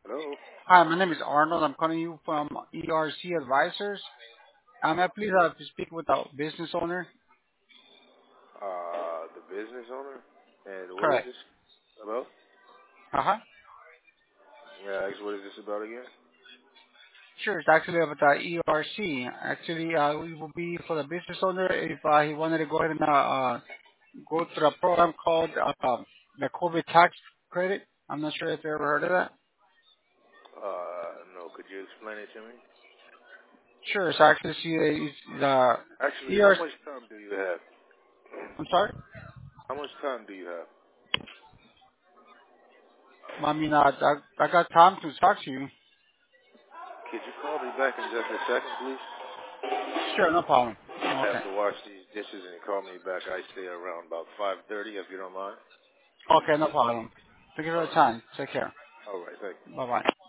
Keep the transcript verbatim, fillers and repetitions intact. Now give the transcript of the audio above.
Hello. Hi, my name is Arnold. I'm calling you from E R C Advisors. Um, may I please uh, to speak with the business owner? Uh, the business owner. And what is Correct. this about? Uh-huh. Yeah, actually, what is this about again? Sure, it's actually about the E R C. Actually, uh, it will be for the business owner if uh, he wanted to go ahead and uh, uh, go through a program called uh, the COVID tax credit. I'm not sure if you ever heard of that. Uh, no. Could you explain it to me? Sure, it's actually see, uh, it's the Actually, how E R C. much time do you have? I'm sorry. How much time do you have? I mean, uh, I, I got time to talk to you. Could you call me back in just a second, please? Sure, no problem. I have Okay. to wash these dishes and call me back. I stay around about five thirty, if you don't mind. Okay, no problem. Thank you for All your right. time. Take care. All right. Thank you. Bye-bye.